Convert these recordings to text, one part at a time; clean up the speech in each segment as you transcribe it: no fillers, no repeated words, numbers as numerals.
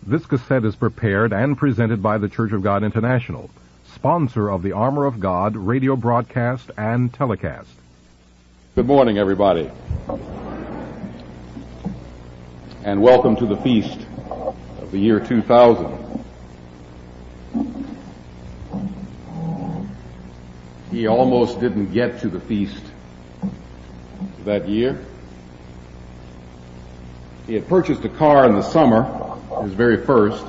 This cassette is prepared and presented by the Church of God International, sponsor of the Armor of God radio broadcast and telecast. Good morning, everybody, and welcome to the feast of the year 2000. He almost didn't get to the feast that year. He had purchased a car in the summer, his very first,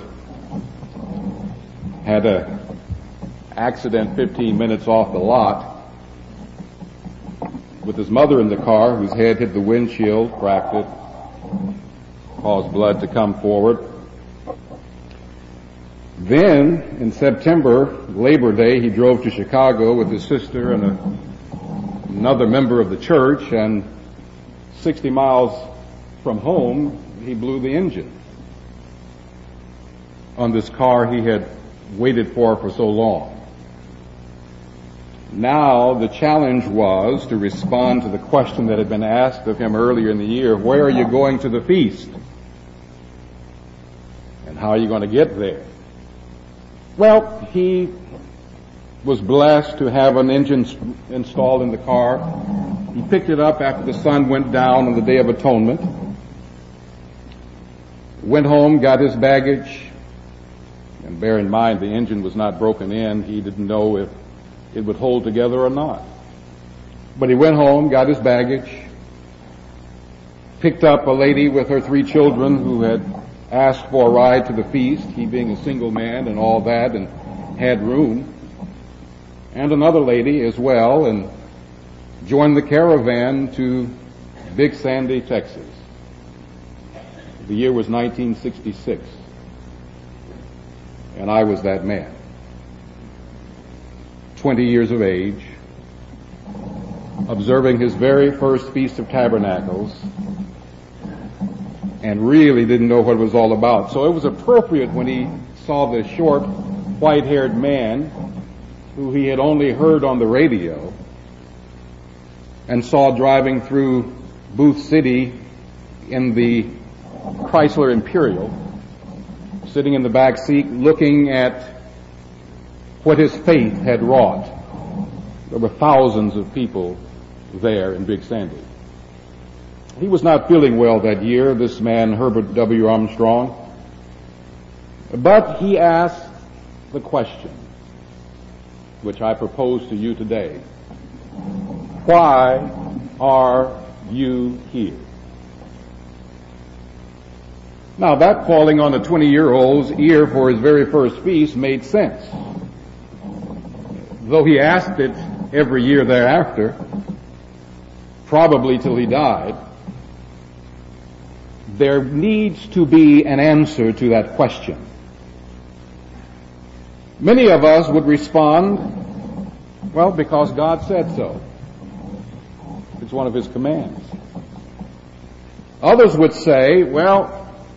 had an accident 15 minutes off the lot with his mother in the car, whose head hit the windshield, cracked it, caused blood to come forward. Then, in September, Labor Day, he drove to Chicago with his sister and another member of the church, and 60 miles from home, he blew the engine on this car he had waited for so long. Now, the challenge was to respond to the question that had been asked of him earlier in the year: where are you going to the feast? And how are you going to get there? Well, he was blessed to have an engine installed in the car. He picked it up after the sun went down on the Day of Atonement, went home, got his baggage, and bear in mind the engine was not broken in. He didn't know if it would hold together or not. But he went home, got his baggage, picked up a lady with her 3 children who had asked for a ride to the feast, he being a single man and all that, and had room, and another lady as well, and joined the caravan to Big Sandy, Texas. The year was 1966, and I was that man, 20 years of age, observing his very first Feast of Tabernacles, and really didn't know what it was all about. So it was appropriate when he saw the short, white-haired man who he had only heard on the radio and saw driving through Booth City in the Chrysler Imperial, sitting in the back seat looking at what his faith had wrought. There were thousands of people there in Big Sandy. He was not feeling well that year, this man, Herbert W. Armstrong. But he asked the question, which I propose to you today: why are you here? Now, that falling on a 20-year-old's ear for his very first feast made sense. Though he asked it every year thereafter, probably till he died, there needs to be an answer to that question. Many of us would respond, well, because God said so. It's one of His commands. Others would say, well,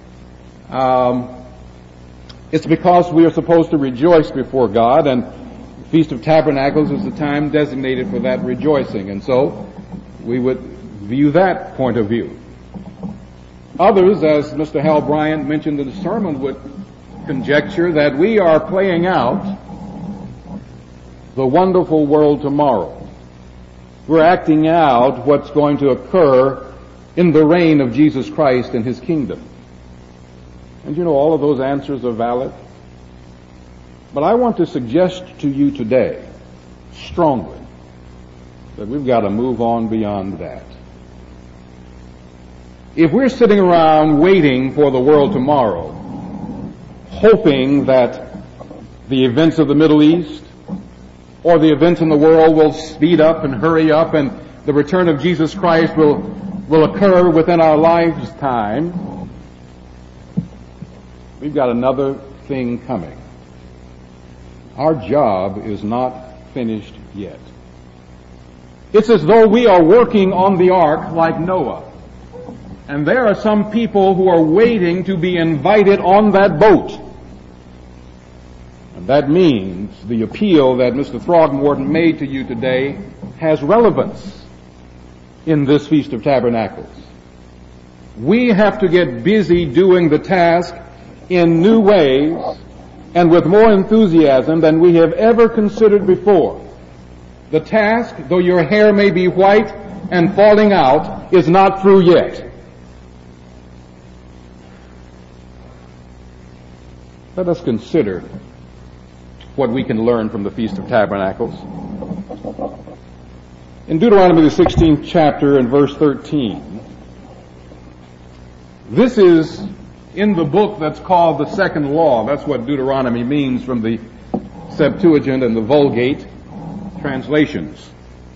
it's because we are supposed to rejoice before God, and the Feast of Tabernacles is the time designated for that rejoicing, and so we would view that point of view. Others, as Mr. Hal Bryant mentioned in the sermon, would conjecture that we are playing out the wonderful world tomorrow. We're acting out what's going to occur in the reign of Jesus Christ and His kingdom. And you know, all of those answers are valid. But I want to suggest to you today, strongly, that we've got to move on beyond that. If we're sitting around waiting for the world tomorrow, hoping that the events of the Middle East or the events in the world will speed up and hurry up and the return of Jesus Christ will occur within our lifetime, we've got another thing coming. Our job is not finished yet. It's as though we are working on the ark like Noah. And there are some people who are waiting to be invited on that boat. And that means the appeal that Mr. Throgmorton made to you today has relevance in this Feast of Tabernacles. We have to get busy doing the task in new ways and with more enthusiasm than we have ever considered before. The task, though your hair may be white and falling out, is not through yet. Let us consider what we can learn from the Feast of Tabernacles. In Deuteronomy the 16th chapter and verse 13, this is in the book that's called the Second Law. That's what Deuteronomy means from the Septuagint and the Vulgate translations.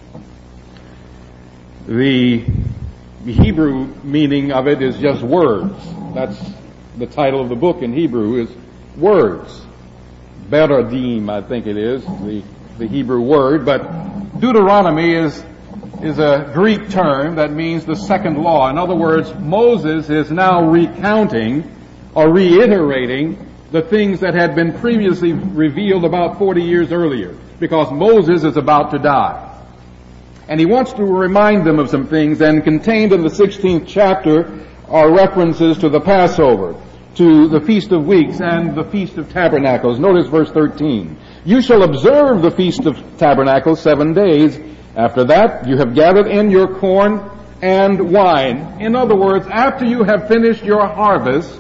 The Hebrew meaning of it is just words. That's the title of the book in Hebrew, is words. Beradim, I think it is, the Hebrew word. But Deuteronomy is a Greek term that means the second law. In other words, Moses is now recounting or reiterating the things that had been previously revealed about 40 years earlier, because Moses is about to die. And he wants to remind them of some things, and contained in the 16th chapter are references to the Passover, to the Feast of Weeks, and the Feast of Tabernacles. Notice verse 13. You shall observe the Feast of Tabernacles 7 days. After that, you have gathered in your corn and wine. In other words, after you have finished your harvest,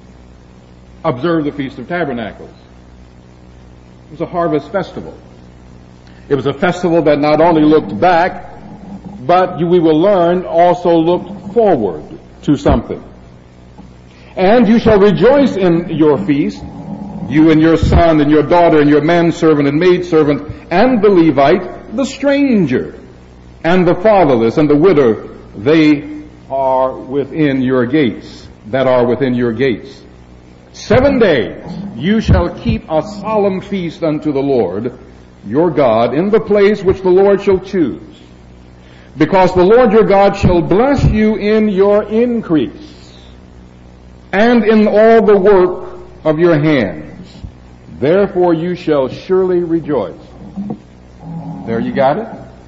observe the Feast of Tabernacles. It was a harvest festival. It was a festival that not only looked back, but we will learn also looked forward to something. And you shall rejoice in your feast, you and your son and your daughter and your manservant and maidservant and the Levite, the stranger and the fatherless and the widow, they are within your gates, that are within your gates. 7 days you shall keep a solemn feast unto the Lord your God in the place which the Lord shall choose, because the Lord your God shall bless you in your increase and in all the work of your hands. Therefore you shall surely rejoice. There you got it.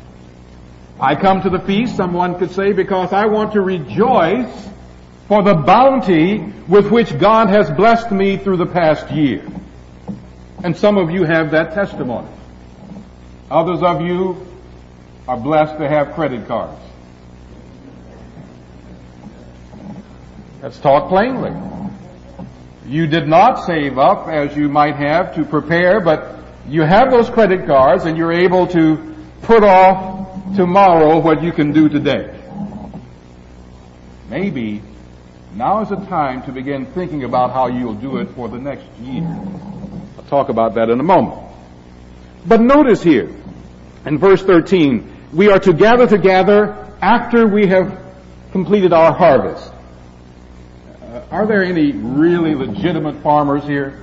I come to the feast, someone could say, because I want to rejoice for the bounty with which God has blessed me through the past year. And some of you have that testimony. Others of you are blessed to have credit cards. Let's talk plainly. You did not save up as you might have to prepare, but you have those credit cards and you're able to put off tomorrow what you can do today. Maybe now is the time to begin thinking about how you'll do it for the next year. I'll talk about that in a moment. But notice here, in verse 13, we are to gather together after we have completed our harvest. Are there any really legitimate farmers here?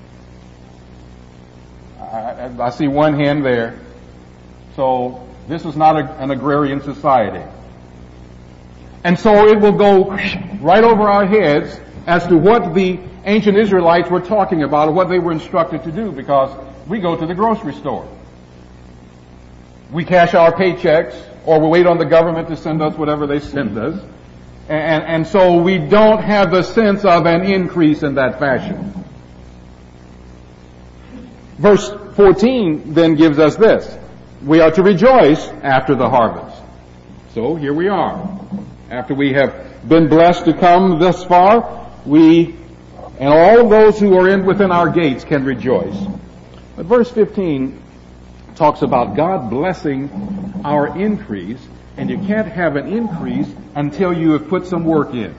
I see one hand there. So this is not an agrarian society. And so it will go right over our heads as to what the ancient Israelites were talking about or what they were instructed to do, because we go to the grocery store. We cash our paychecks, or we wait on the government to send us whatever they send us. And so we don't have the sense of an increase in that fashion. Verse 14 then gives us this. We are to rejoice after the harvest. So here we are. After we have been blessed to come thus far, we and all of those who are within our gates can rejoice. But verse 15 talks about God blessing our increase, and you can't have an increase until you have put some work in.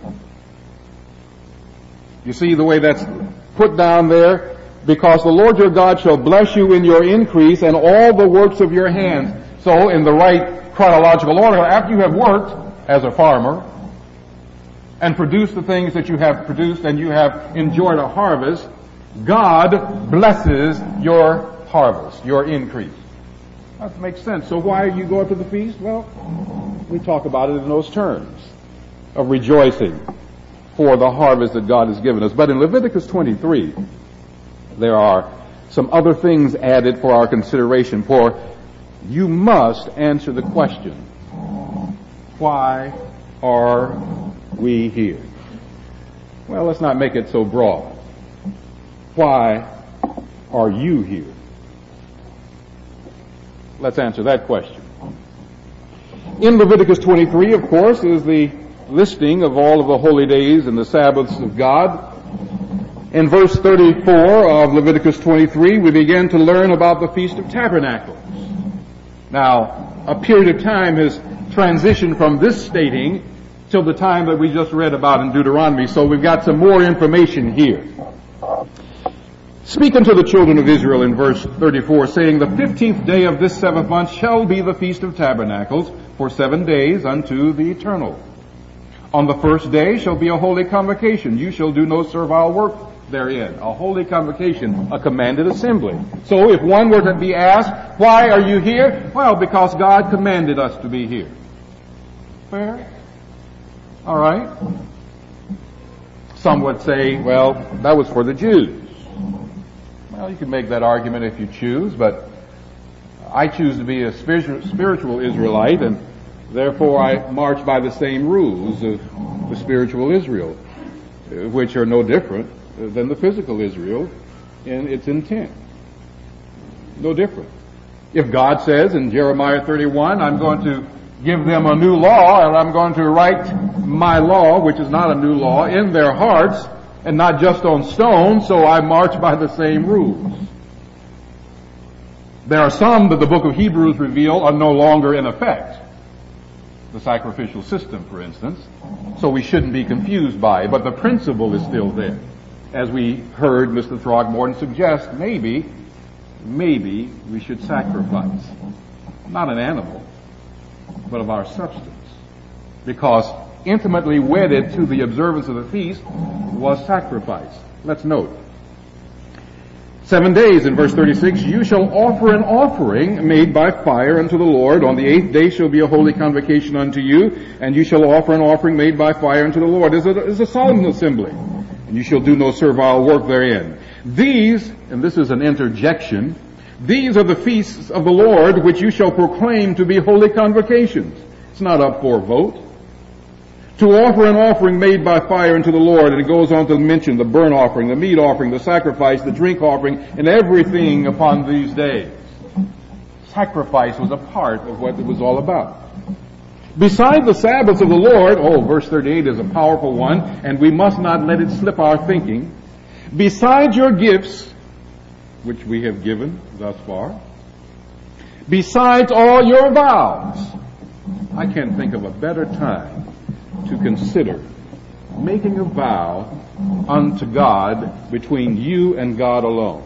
You see the way that's put down there? Because the Lord your God shall bless you in your increase and all the works of your hands. So in the right chronological order, after you have worked as a farmer and produced the things that you have produced and you have enjoyed a harvest, God blesses your harvest, your increase. That makes sense. So why you go up to the feast? Well, we talk about it in those terms of rejoicing for the harvest that God has given us. But in Leviticus 23, there are some other things added for our consideration. For you must answer the question, why are we here? Well, let's not make it so broad. why are you here? Let's answer that question. In Leviticus 23, of course, is the listing of all of the holy days and the Sabbaths of God. In verse 34 of Leviticus 23, we begin to learn about the Feast of Tabernacles. Now, a period of time has transitioned from this stating till the time that we just read about in Deuteronomy, so we've got some more information here. Speak unto the children of Israel in verse 34, saying, the 15th day of this 7th month shall be the Feast of Tabernacles for 7 days unto the Eternal. On the first day shall be a holy convocation. You shall do no servile work therein. A holy convocation, a commanded assembly. So if one were to be asked, why are you here? Well, because God commanded us to be here. Fair? All right. Some would say, well, that was for the Jews. Well, you can make that argument if you choose, but I choose to be a spiritual Israelite, and therefore I march by the same rules of the spiritual Israel, which are no different than the physical Israel in its intent. No different. If God says in Jeremiah 31, I'm going to give them a new law, and I'm going to write my law, which is not a new law, in their hearts, and not just on stone, so I march by the same rules. There are some that the book of Hebrews reveal are no longer in effect. The sacrificial system, for instance. So we shouldn't be confused by it, but the principle is still there. As we heard Mr. Throgmorton suggest, maybe we should sacrifice. Not an animal, but of our substance. Because intimately wedded to the observance of the feast was sacrifice. Let's note. 7 days in verse 36, you shall offer an offering made by fire unto the Lord. On the 8th day shall be a holy convocation unto you, and you shall offer an offering made by fire unto the Lord. It is a solemn assembly, and you shall do no servile work therein. These, and this is an interjection, these are the feasts of the Lord which you shall proclaim to be holy convocations. It's not up for a vote. To offer an offering made by fire unto the Lord, and it goes on to mention the burnt offering, the meat offering, the sacrifice, the drink offering, and everything upon these days. Sacrifice was a part of what it was all about. Beside the Sabbaths of the Lord, verse 38 is a powerful one, and we must not let it slip our thinking. Besides your gifts, which we have given thus far, besides all your vows, I can't think of a better time to consider making a vow unto God between you and God alone.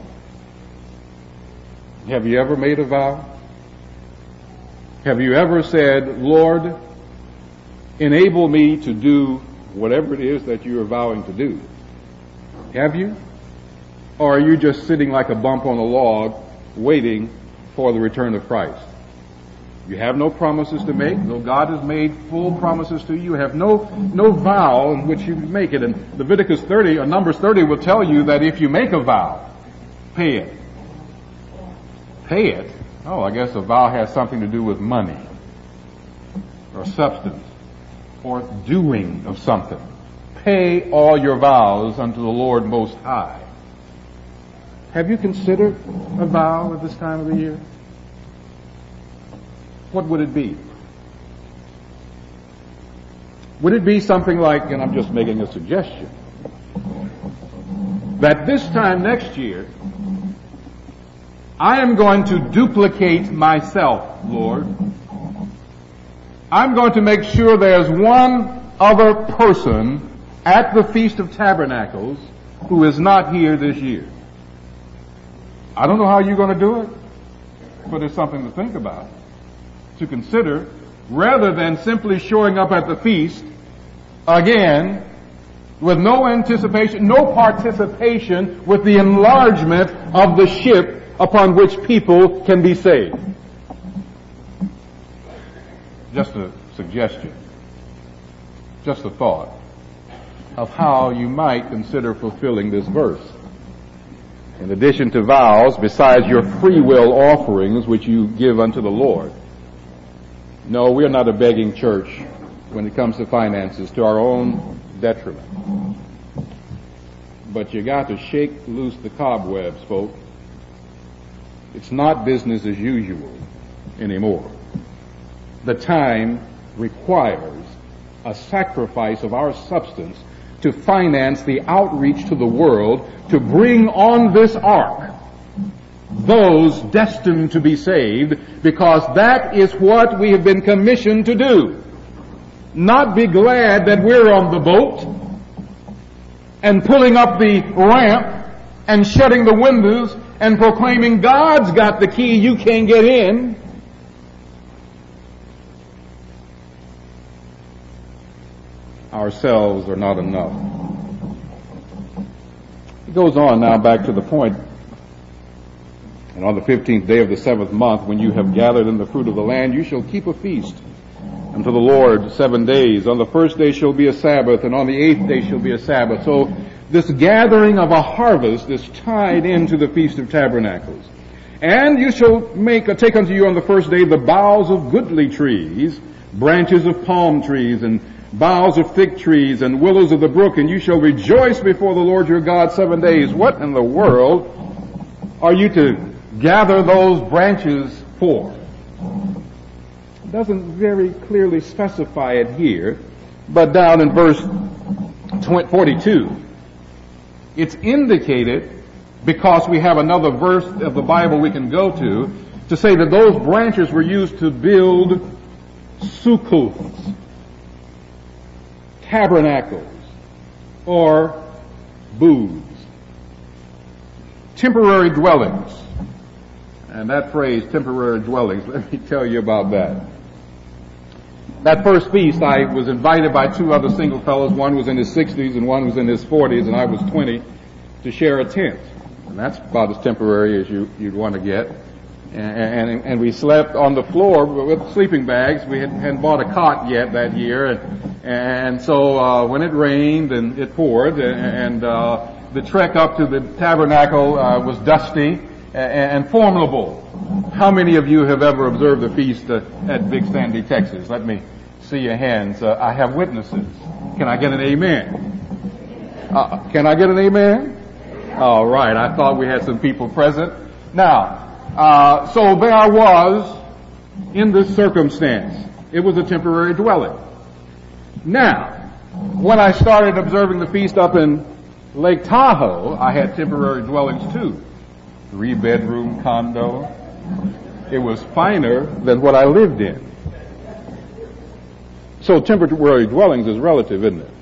Have you ever made a vow? Have you ever said, Lord, enable me to do whatever it is that you are vowing to do? Have you? Or are you just sitting like a bump on a log waiting for the return of Christ? You have no promises to make. Though God has made full promises to you, you have no vow in which you make it. And Leviticus 30 or Numbers 30 will tell you that if you make a vow, pay it. Pay it? Oh, I guess a vow has something to do with money or substance or doing of something. Pay all your vows unto the Lord Most High. Have you considered a vow at this time of the year? What would it be? Would it be something like, and I'm just making a suggestion, that this time next year, I am going to duplicate myself, Lord. I'm going to make sure there's one other person at the Feast of Tabernacles who is not here this year. I don't know how you're going to do it, but it's something to think about, to consider, rather than simply showing up at the feast again with no anticipation, no participation with the enlargement of the ship upon which people can be saved. Just a suggestion, just a thought of how you might consider fulfilling this verse. In addition to vows, besides your free will offerings which you give unto the Lord. No, we are not a begging church when it comes to finances, to our own detriment. but you got to shake loose the cobwebs, folks. It's not business as usual anymore. The time requires a sacrifice of our substance to finance the outreach to the world to bring on this ark those destined to be saved, because that is what we have been commissioned to do. Not be glad that we're on the boat and pulling up the ramp and shutting the windows and proclaiming God's got the key, you can't get in. Ourselves are not enough. It goes on now back to the point. And on the 15th day of the 7th month, when you have gathered in the fruit of the land, you shall keep a feast unto the Lord 7 days. On the first day shall be a Sabbath, and on the 8th day shall be a Sabbath. So this gathering of a harvest is tied into the Feast of Tabernacles. And you shall take unto you on the first day the boughs of goodly trees, branches of palm trees, and boughs of fig trees, and willows of the brook, and you shall rejoice before the Lord your God 7 days. What in the world are you to gather those branches for? It doesn't very clearly specify it here, but down in verse 42, it's indicated, because we have another verse of the Bible we can go to say that those branches were used to build sukkoths, tabernacles, or booths, temporary dwellings. And that phrase, temporary dwellings, let me tell you about that. That first feast, I was invited by two other single fellows. One was in his 60s and one was in his 40s, and I was 20, to share a tent. And that's about as temporary as you'd want to get. And we slept on the floor with sleeping bags. We hadn't bought a cot yet that year. And so when it rained and it poured, and the trek up to the tabernacle was dusty and formidable. How many of you have ever observed the feast at Big Sandy, Texas? Let me see your hands. I have witnesses. Can I get an amen? Can I get an amen? All right. I thought we had some people present. Now, so there I was in this circumstance. It was a temporary dwelling. Now, when I started observing the feast up in Lake Tahoe, I had temporary dwellings too. 3-bedroom condo. It was finer than what I lived in. So temporary dwellings is relative, isn't it?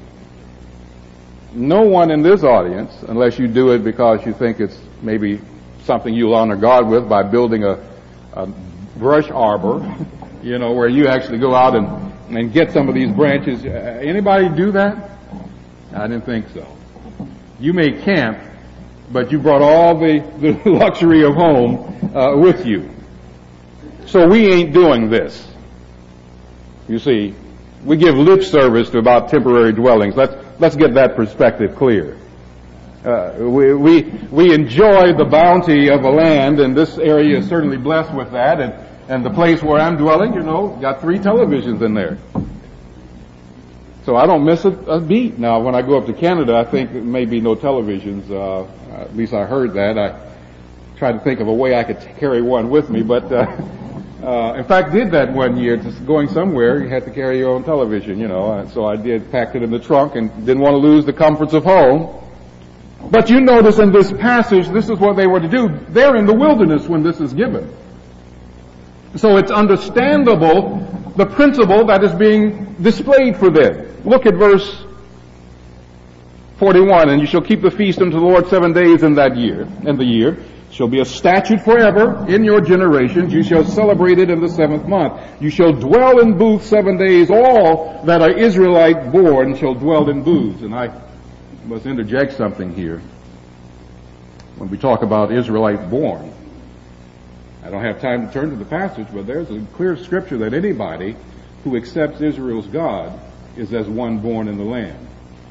No one in this audience, unless you do it because you think it's maybe something you'll honor God with by building a brush arbor, where you actually go out and get some of these branches. Anybody do that? I didn't think so. You may camp, but you brought all the luxury of home with you. So we ain't doing this. You see, we give lip service to about temporary dwellings. Let's get that perspective clear. We enjoy the bounty of a land, and this area is certainly blessed with that. And the place where I'm dwelling, got 3 televisions in there. So I don't miss a beat. Now, when I go up to Canada, I think there may be no televisions. At least I heard that. I tried to think of a way I could carry one with me, but in fact, did that one year. Just going somewhere, you had to carry your own television, So I packed it in the trunk, and didn't want to lose the comforts of home. But you notice in this passage, this is what they were to do. They're in the wilderness when this is given. So it's understandable the principle that is being displayed for them. Look at verse 41. And you shall keep the feast unto the Lord 7 days in the year. It shall be a statute forever in your generations. You shall celebrate it in the 7th month. You shall dwell in booths 7 days. All that are Israelite born shall dwell in booths. And I must interject something here. When we talk about Israelite born, I don't have time to turn to the passage, but there's a clear scripture that anybody who accepts Israel's God is as one born in the land.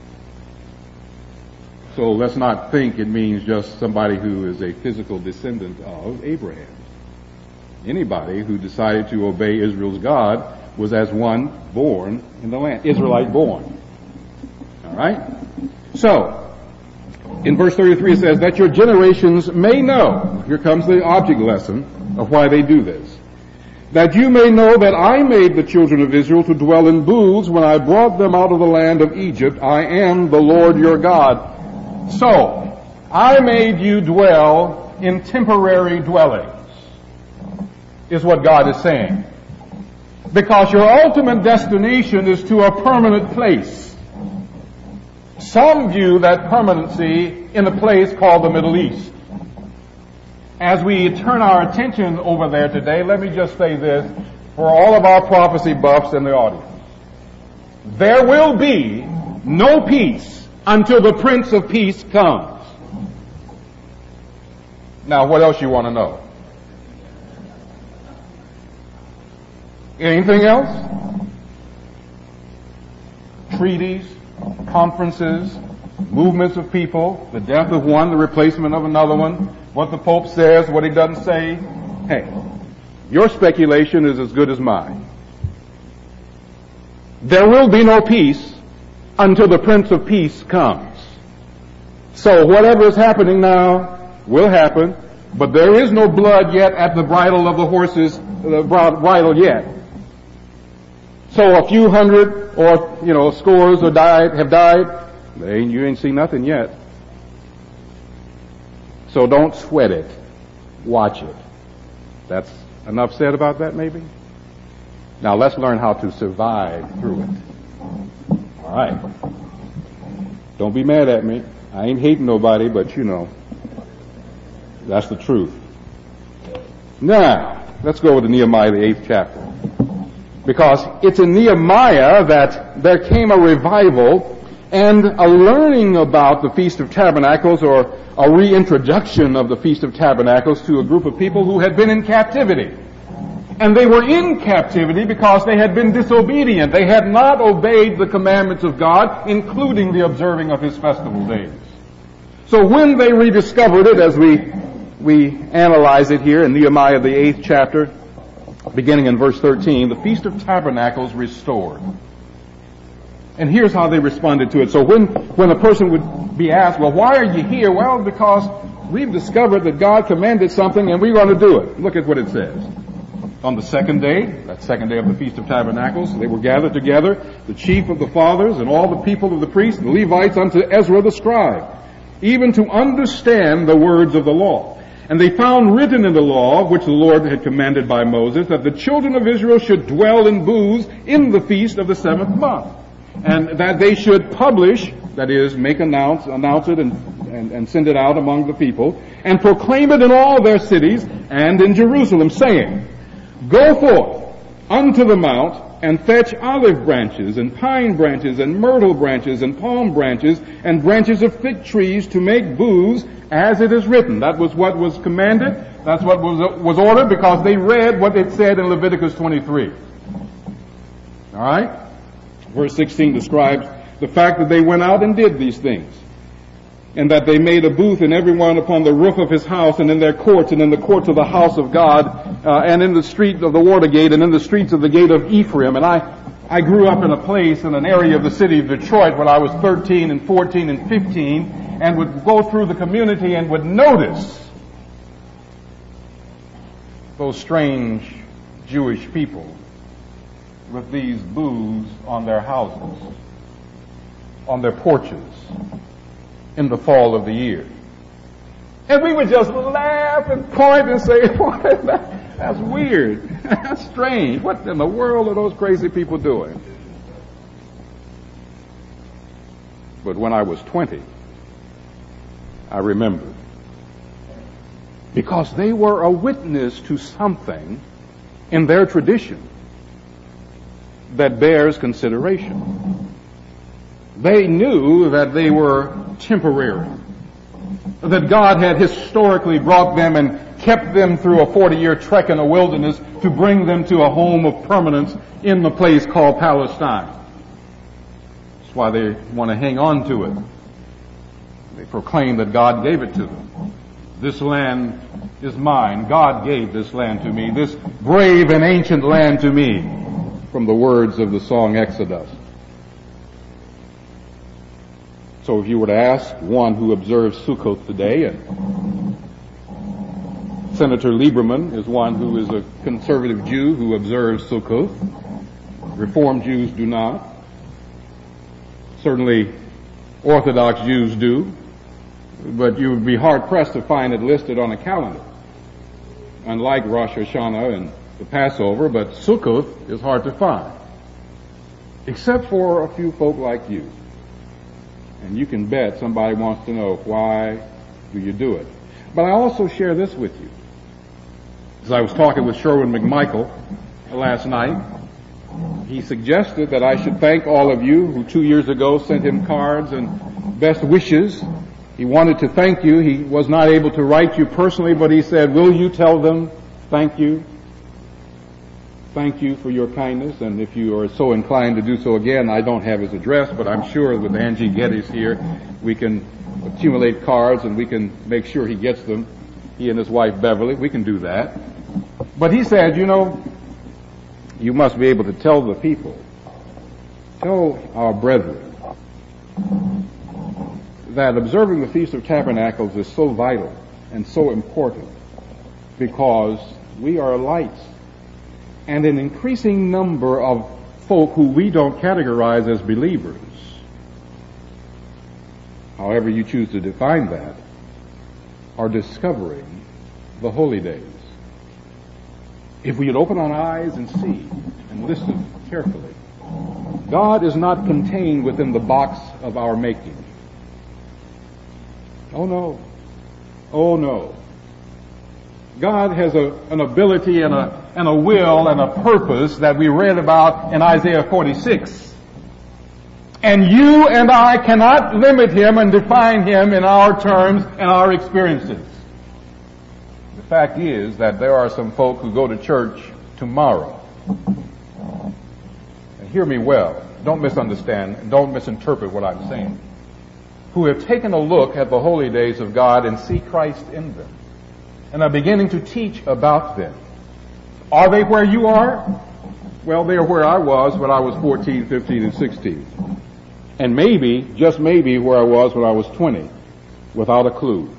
So let's not think it means just somebody who is a physical descendant of Abraham. Anybody who decided to obey Israel's God was as one born in the land, Israelite born. All right? So, In verse 33 it says, that your generations may know, here comes the object lesson of why they do this, that you may know that I made the children of Israel to dwell in booths when I brought them out of the land of Egypt. I am the Lord your God. So, I made you dwell in temporary dwellings, is what God is saying. Because your ultimate destination is to a permanent place. Some view that permanency in a place called the Middle East. As we turn our attention over there today, let me just say this for all of our prophecy buffs in the audience. There will be no peace until the Prince of Peace comes. Now, what else you want to know? Anything else? Treaties, conferences, movements of people, the death of one, the replacement of another one, what the Pope says, what he doesn't say. Hey, your speculation is as good as mine. There will be no peace until the Prince of Peace comes. So whatever is happening now will happen, but there is no blood yet at the bridle of the horse's bridle yet. So a few hundred or, scores have died. You ain't seen nothing yet. So don't sweat it. Watch it. That's enough said about that, maybe? Now let's learn how to survive through it. All right. Don't be mad at me. I ain't hating nobody, but that's the truth. Now, let's go over to Nehemiah, the 8th chapter. Because it's in Nehemiah that there came a revival and a learning about the Feast of Tabernacles, or a reintroduction of the Feast of Tabernacles to a group of people who had been in captivity. And they were in captivity because they had been disobedient. They had not obeyed the commandments of God, including the observing of His festival days. So when they rediscovered it, as we analyze it here in Nehemiah, the 8th chapter, beginning in verse 13, the Feast of Tabernacles restored. And here's how they responded to it. So when a person would be asked, well, why are you here? Well, because we've discovered that God commanded something and we're going to do it. Look at what it says. On the second day, that second day of the Feast of Tabernacles, they were gathered together, the chief of the fathers and all the people of the priests, the Levites, unto Ezra the scribe, even to understand the words of the law. And they found written in the law, which the Lord had commanded by Moses, that the children of Israel should dwell in booths in the feast of the 7th month. And that they should publish, that is, announce it and send it out among the people, and proclaim it in all their cities and in Jerusalem, saying, Go forth unto the mount, and fetch olive branches, and pine branches, and myrtle branches, and palm branches, and branches of fig trees to make booths, as it is written. That was what was commanded. That's what was ordered, because they read what it said in Leviticus 23. All right? Verse 16 describes the fact that they went out and did these things, and that they made a booth in everyone upon the roof of his house, and in their courts, and in the courts of the house of God, and in the street of the water gate, and in the streets of the gate of Ephraim. And I grew up in a place, in an area of the city of Detroit, when I was 13 and 14 and 15, and would go through the community and would notice those strange Jewish people with these booths on their houses, on their porches, in the fall of the year. And we would just laugh and point and say, that's weird. That's strange. What in the world are those crazy people doing? But when I was 20, I remembered. Because they were a witness to something in their tradition that bears consideration. They knew that they were temporary, that God had historically brought them and kept them through a 40-year trek in the wilderness to bring them to a home of permanence in the place called Palestine. That's why they want to hang on to it. They proclaim that God gave it to them. This land is mine. God gave this land to me, this brave and ancient land to me, from the words of the song Exodus. So if you were to ask one who observes Sukkot today, and Senator Lieberman is one who is a conservative Jew who observes Sukkot. Reformed Jews do not. Certainly Orthodox Jews do. But you would be hard-pressed to find it listed on a calendar. Unlike Rosh Hashanah and the Passover, but Sukkot is hard to find. Except for a few folk like you. And you can bet somebody wants to know, why do you do it? But I also share this with you. As I was talking with Sherwin McMichael last night, he suggested that I should thank all of you who 2 years ago sent him cards and best wishes. He wanted to thank you. He was not able to write you personally, but he said, will you tell them thank you? Thank you for your kindness, and if you are so inclined to do so again, I don't have his address, but I'm sure with Angie Geddes here, we can accumulate cards and we can make sure he gets them. He and his wife Beverly, we can do that. But he said, you know, you must be able to tell the people, tell our brethren, that observing the Feast of Tabernacles is so vital and so important because we are lights. And an increasing number of folk who we don't categorize as believers, however you choose to define that, are discovering the holy days. If we would open our eyes and see and listen carefully, God is not contained within the box of our making. Oh no. Oh no. God has an ability and a will and a purpose that we read about in Isaiah 46. And you and I cannot limit Him and define Him in our terms and our experiences. The fact is that there are some folk who go to church tomorrow. And hear me well. Don't misunderstand. Don't misinterpret what I'm saying. Who have taken a look at the holy days of God and see Christ in them, and are beginning to teach about them. Are they where you are? Well, they are where I was when I was 14, 15, and 16. And maybe, just maybe, where I was when I was 20, without a clue.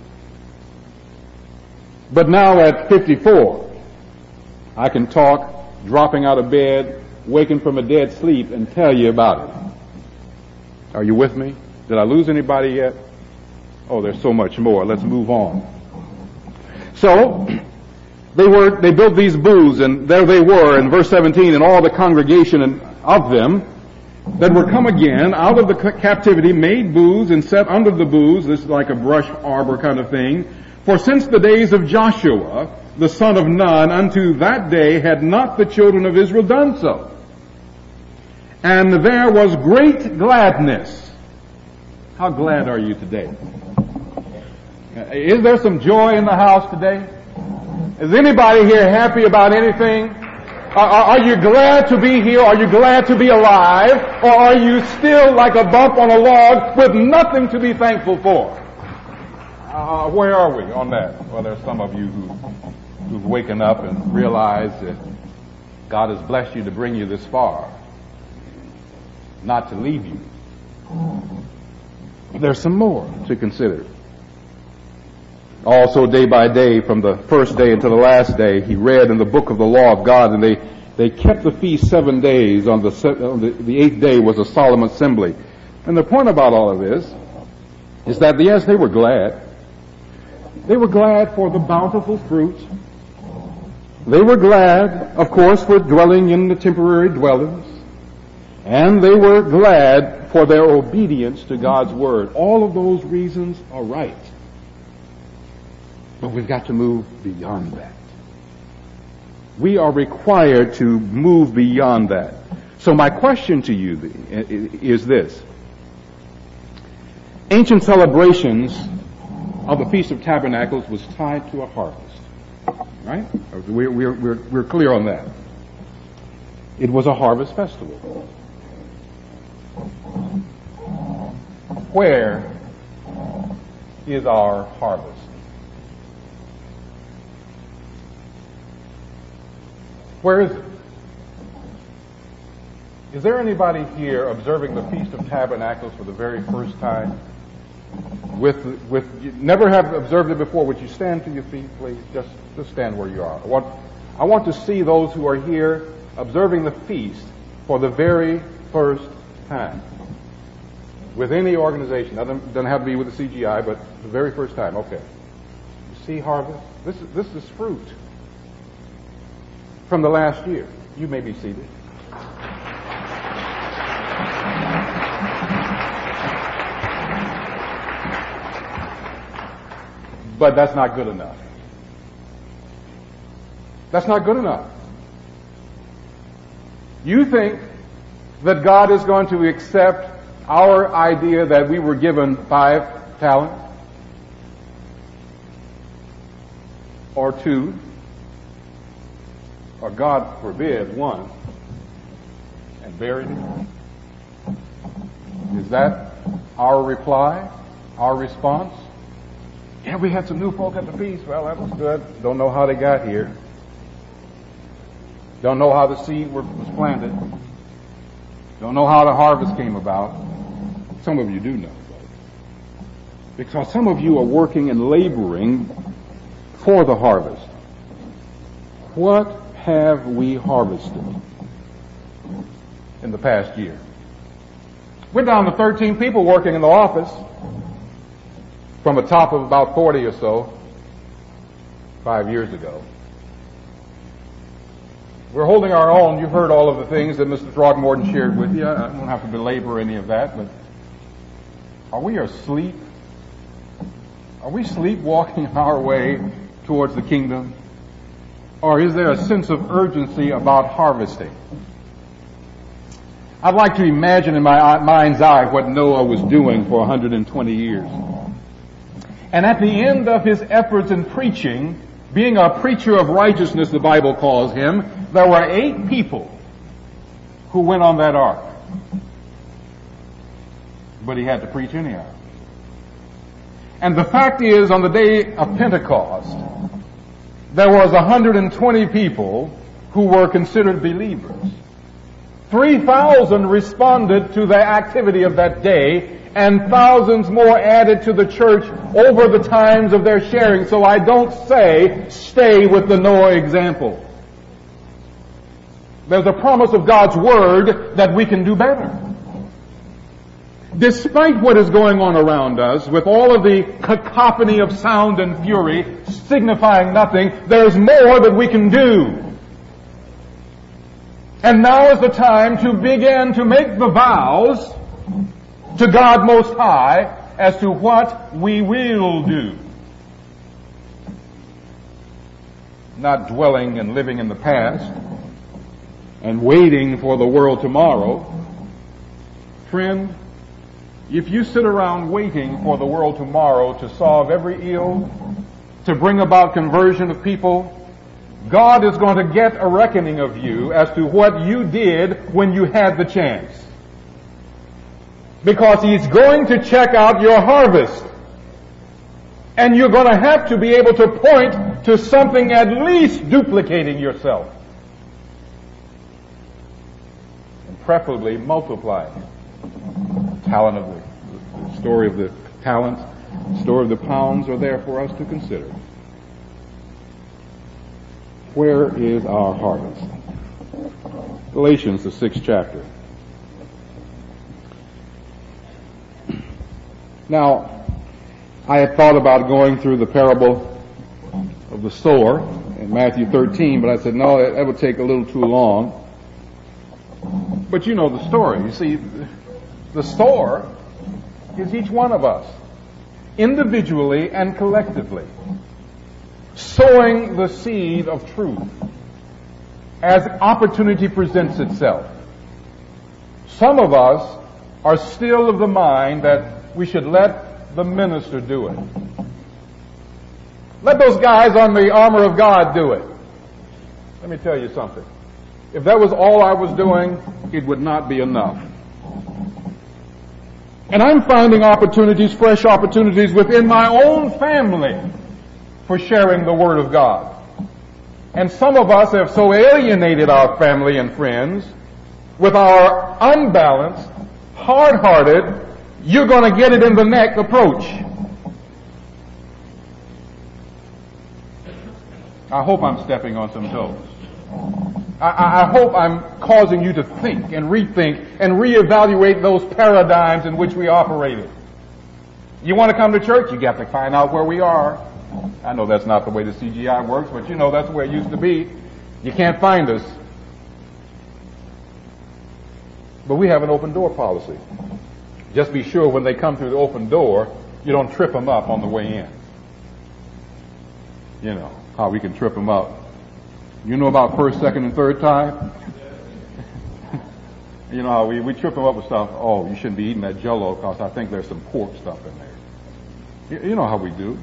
But now at 54, I can talk, dropping out of bed, waking from a dead sleep, and tell you about it. Are you with me? Did I lose anybody yet? Oh, there's so much more. Let's move on. So, they built these booths, and there they were in verse 17, and all the congregation of them that were come again out of the captivity made booths and set under the booths. This is like a brush arbor kind of thing. For since the days of Joshua, the son of Nun, unto that day had not the children of Israel done so. And there was great gladness. How glad are you today? Is there some joy in the house today? Is anybody here happy about anything? Are you glad to be here? Are you glad to be alive? Or are you still like a bump on a log with nothing to be thankful for? Where are we on that? Well, there's some of you who've waken up and realized that God has blessed you to bring you this far, not to leave you. There's some more to consider. Also, day by day, from the first day until the last day, he read in the book of the law of God, and they kept the feast 7 days. On the eighth day was a solemn assembly. And the point about all of this is that, yes, they were glad. They were glad for the bountiful fruit. They were glad, of course, for dwelling in the temporary dwellings. And they were glad for their obedience to God's word. All of those reasons are right. But we've got to move beyond that. We are required to move beyond that. So my question to you is this. Ancient celebrations of the Feast of Tabernacles was tied to a harvest. Right? We're clear on that. It was a harvest festival. Where is our harvest? Where is it? Is there anybody here observing the Feast of Tabernacles for the very first time? you never have observed it before. Would you stand to your feet, please? Just stand where you are. I want to see those who are here observing the feast for the very first time. With any organization. Doesn't have to be with the CGI, but the very first time. Okay. You see harvest? This is fruit from the last year. You may be seated. But that's not good enough. That's not good enough. You think that God is going to accept our idea that we were given 5 talents? Or 2? Or God forbid 1? And buried it? Is that our reply? Our response? Yeah, we had some new folk at the feast. Well, that was good. Don't know how they got here. Don't know how the seed was planted. Don't know how the harvest came about. Some of you do know, because some of you are working and laboring for the harvest. What have we harvested in the past year? We're down to 13 people working in the office from a top of about 40 or so 5 years ago. We're holding our own. You've heard all of the things that Mr. Throckmorton shared with you. I don't have to belabor any of that, but are we asleep? Are we sleepwalking our way towards the kingdom? Or is there a sense of urgency about harvesting? I'd like to imagine in my mind's eye what Noah was doing for 120 years. And at the end of his efforts in preaching, being a preacher of righteousness, the Bible calls him, there were 8 people who went on that ark. But he had to preach anyhow. And the fact is, on the day of Pentecost, there was 120 people who were considered believers. 3,000 responded to the activity of that day, and thousands more added to the church over the times of their sharing. So I don't say stay with the Noah example. There's a promise of God's Word that we can do better. Despite what is going on around us, with all of the cacophony of sound and fury signifying nothing, there's more that we can do. And now is the time to begin to make the vows to God Most High as to what we will do. Not dwelling and living in the past and waiting for the world tomorrow. Friend, if you sit around waiting for the world tomorrow to solve every ill, to bring about conversion of people, God is going to get a reckoning of you as to what you did when you had the chance. Because He's going to check out your harvest. And you're going to have to be able to point to something at least duplicating yourself. And preferably multiplying. Talent of the story of the talents, story of the pounds are there for us to consider. Where is our harvest? Galatians, the 6th chapter. Now, I had thought about going through the parable of the sower in Matthew 13, but I said, no, that would take a little too long. But you know the story. You see, the sower is each one of us, individually and collectively, sowing the seed of truth as opportunity presents itself. Some of us are still of the mind that we should let the minister do it. Let those guys on the armor of God do it. Let me tell you something. If that was all I was doing, it would not be enough. And I'm finding opportunities, fresh opportunities within my own family for sharing the Word of God. And some of us have so alienated our family and friends with our unbalanced, hard-hearted, you're going to get it in the neck approach. I hope I'm stepping on some toes. I hope I'm causing you to think and rethink and reevaluate those paradigms in which we operated. You want to come to church? You got to find out where we are. I know that's not the way the CGI works, but you know that's where it used to be. You can't find us. But we have an open door policy. Just be sure when they come through the open door, you don't trip them up on the way in. You know how we can trip them up. You know about first, second, and third time? You know how we trip them up with stuff. Oh, you shouldn't be eating that Jell-O because I think there's some pork stuff in there. You know how we do.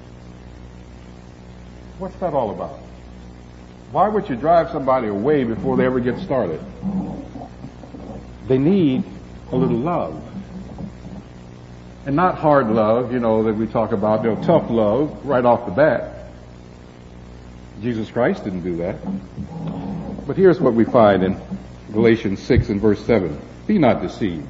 What's that all about? Why would you drive somebody away before they ever get started? They need a little love. And not hard love, you know, that we talk about, you know, tough love right off the bat. Jesus Christ didn't do that. But here's what we find in Galatians 6 and verse 7. Be not deceived.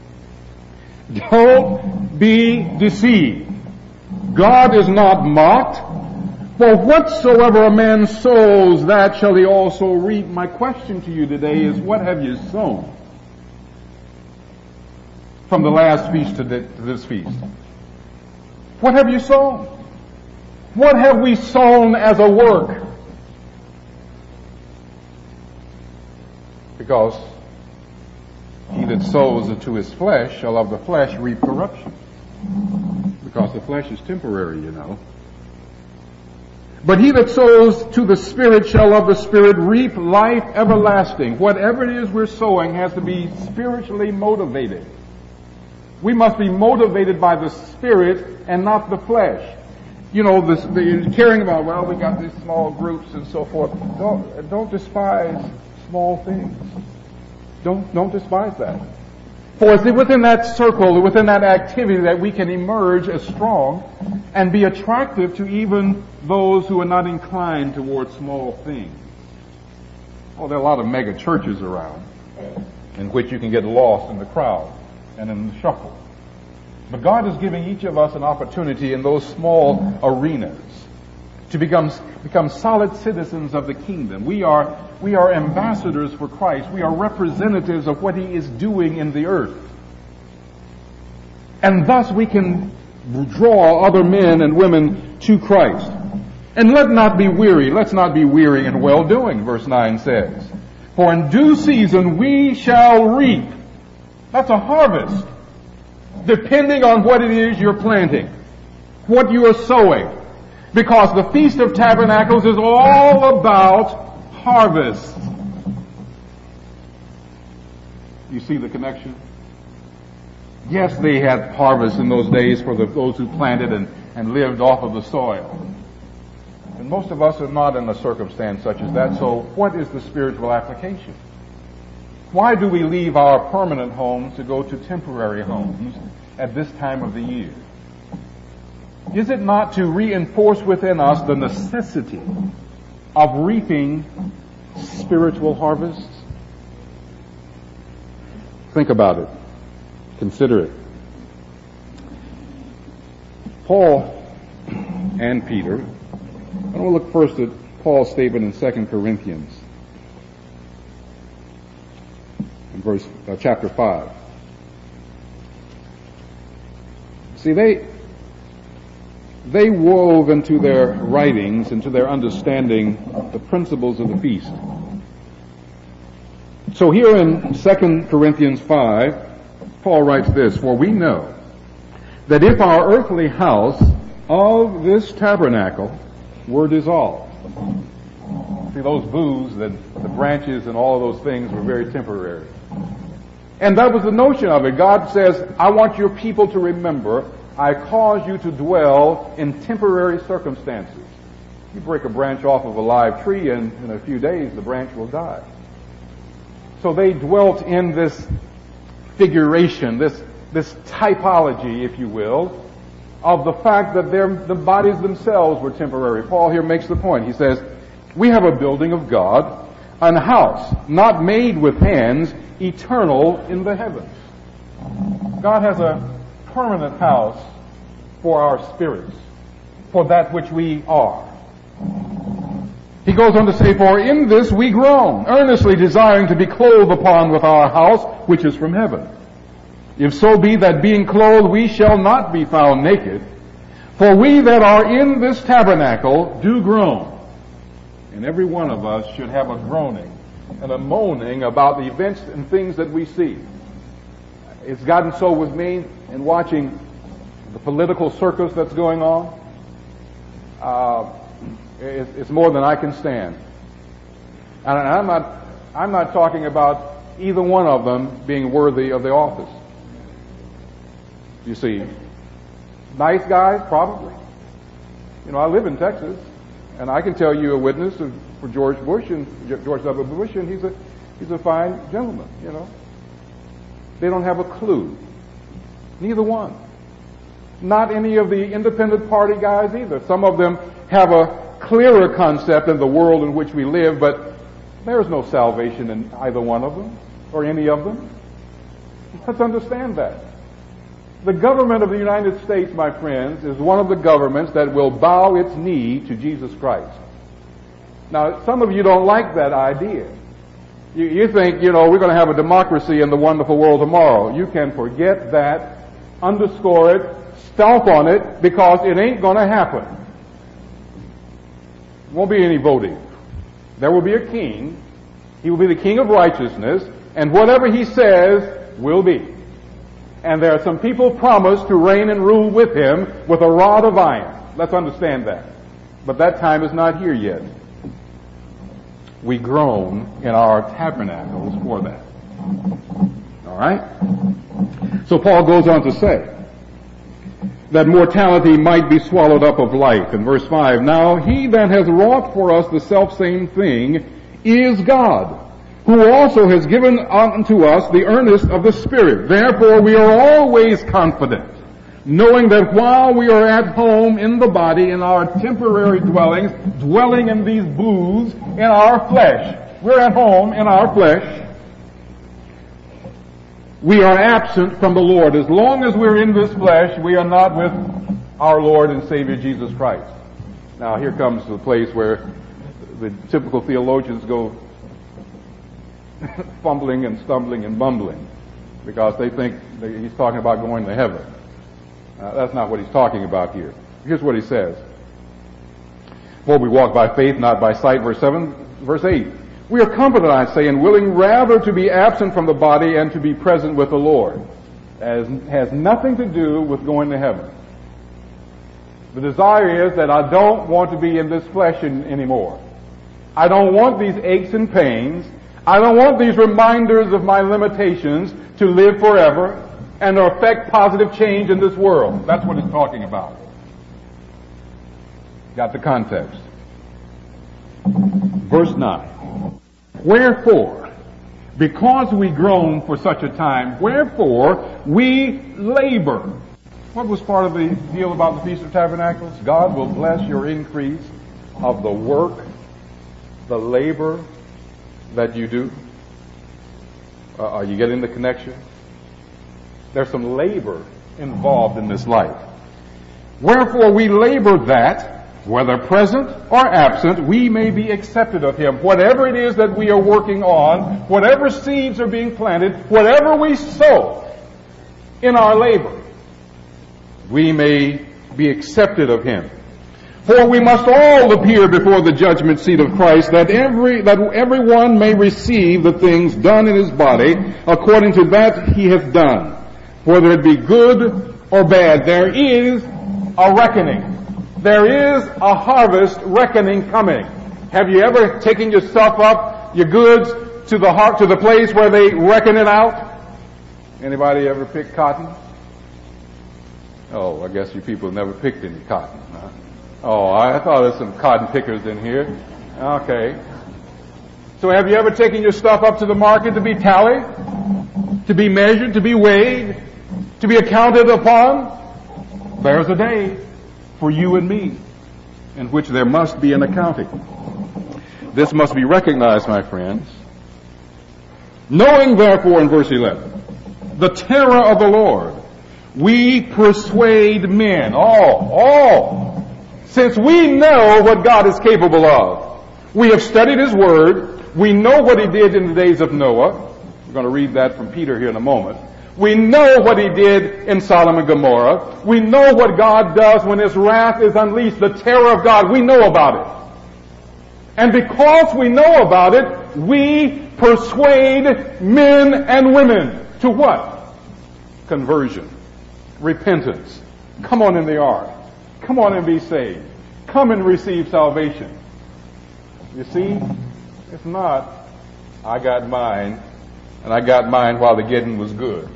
Don't be deceived. God is not mocked. For whatsoever a man sows, that shall he also reap. My question to you today is, what have you sown? From the last feast to this feast. What have you sown? What have we sown as a work? Because he that sows into his flesh shall of the flesh reap corruption. Because the flesh is temporary, you know. But he that sows to the Spirit shall of the Spirit reap life everlasting. Whatever it is we're sowing has to be spiritually motivated. We must be motivated by the Spirit and not the flesh. You know, the caring about, well, we got these small groups and so forth. Don't despise small things. Don't despise that. For it's within that circle, within that activity that we can emerge as strong and be attractive to even those who are not inclined towards small things. Oh, there are a lot of mega churches around in which you can get lost in the crowd and in the shuffle. But God is giving each of us an opportunity in those small arenas to become solid citizens of the kingdom. We are ambassadors for Christ. We are representatives of what he is doing in the earth. And thus we can draw other men and women to Christ. And let's not be weary in well-doing, verse 9 says. For in due season we shall reap. That's a harvest. Depending on what it is you're planting, what you are sowing. Because the Feast of Tabernacles is all about harvest. You see the connection? Yes, they had harvest in those days for those who planted and lived off of the soil. And most of us are not in a circumstance such as that, so what is the spiritual application? Why do we leave our permanent homes to go to temporary homes at this time of the year? Is it not to reinforce within us the necessity of reaping spiritual harvests? Think about it. Consider it. Paul and Peter. I want to look first at Paul's statement in 2 Corinthians, in chapter 5. See, they wove into their writings, into their understanding, the principles of the feast. So here in 2 Corinthians 5, Paul writes this, for we know that if our earthly house of this tabernacle were dissolved. See, those booths, the branches and all of those things were very temporary. And that was the notion of it. God says, I want your people to remember, I cause you to dwell in temporary circumstances. You break a branch off of a live tree and in a few days the branch will die. So they dwelt in this figuration, this typology, if you will, of the fact that the bodies themselves were temporary. Paul here makes the point. He says, we have a building of God, an house not made with hands, eternal in the heavens. God has a permanent house for our spirits, for that which we are. He goes on to say, for in this we groan, earnestly desiring to be clothed upon with our house, which is from heaven. If so be that being clothed we shall not be found naked, for we that are in this tabernacle do groan. And every one of us should have a groaning and a moaning about the events and things that we see. It's gotten so with me in watching the political circus that's going on. It's more than I can stand. And I'm not talking about either one of them being worthy of the office. You see, nice guys, probably. You know, I live in Texas, and I can tell you a witness for George Bush and George W. Bush, and he's a fine gentleman. You know, they don't have a clue. Neither one. Not any of the independent party guys either. Some of them have a clearer concept in the world in which we live, but there is no salvation in either one of them or any of them. Let's understand that. The government of the United States, my friends, is one of the governments that will bow its knee to Jesus Christ. Now, some of you don't like that idea. You think, you know, we're going to have a democracy in the wonderful world tomorrow. You can forget that, underscore it, stomp on it, because it ain't going to happen. Won't be any voting. There will be a king. He will be the king of righteousness, and whatever he says will be. And there are some people promised to reign and rule with him with a rod of iron. Let's understand that. But that time is not here yet. We groan in our tabernacles for that. All right? So Paul goes on to say that mortality might be swallowed up of life. In verse 5, now he that has wrought for us the selfsame thing is God, who also has given unto us the earnest of the Spirit. Therefore we are always confident, knowing that while we are at home in the body, in our temporary dwellings, dwelling in these booths, in our flesh, we're at home in our flesh, we are absent from the Lord. As long as we're in this flesh, we are not with our Lord and Savior Jesus Christ. Now here comes the place where the typical theologians go fumbling and stumbling and bumbling, because they think that he's talking about going to heaven. That's not what he's talking about here. Here's what he says. For we walk by faith, not by sight, verse 7, verse 8. We are comforted, I say, and willing rather to be absent from the body and to be present with the Lord. As has nothing to do with going to heaven. The desire is that I don't want to be in this flesh anymore. I don't want these aches and pains. I don't want these reminders of my limitations to live forever and to affect positive change in this world. That's what he's talking about. Got the context. Verse 9. Wherefore, because we groan for such a time, wherefore we labor. What was part of the deal about the Feast of Tabernacles? God will bless your increase of the work, the labor that you do. Are you getting the connection? There's some labor involved in this life. Wherefore we labor that, whether present or absent, we may be accepted of him. Whatever it is that we are working on, whatever seeds are being planted, whatever we sow in our labor, we may be accepted of him. For we must all appear before the judgment seat of Christ, that everyone may receive the things done in his body according to that he hath done, whether it be good or bad. There is a reckoning. There is a harvest reckoning coming. Have you ever taken your stuff up, your goods, to the place where they reckon it out? Anybody ever pick cotton? Oh, I guess you people never picked any cotton. Huh? Oh, I thought there's some cotton pickers in here. Okay. So have you ever taken your stuff up to the market to be tallied, to be measured, to be weighed, to be accounted upon? There's a day for you and me in which there must be an accounting. This must be recognized, my friends. Knowing therefore, in verse 11, the terror of the Lord, We persuade men. All. Since we know what God is capable of. We have studied His Word. We know what He did in the days of Noah. We're going to read that from Peter here in a moment. We know what He did in Sodom and Gomorrah. We know what God does when His wrath is unleashed, the terror of God. We know about it. And because we know about it, we persuade men and women to what? Conversion. Repentance. Come on in the ark. Come on and be saved. Come and receive salvation. You see, it's not, I got mine, and I got mine while the getting was good.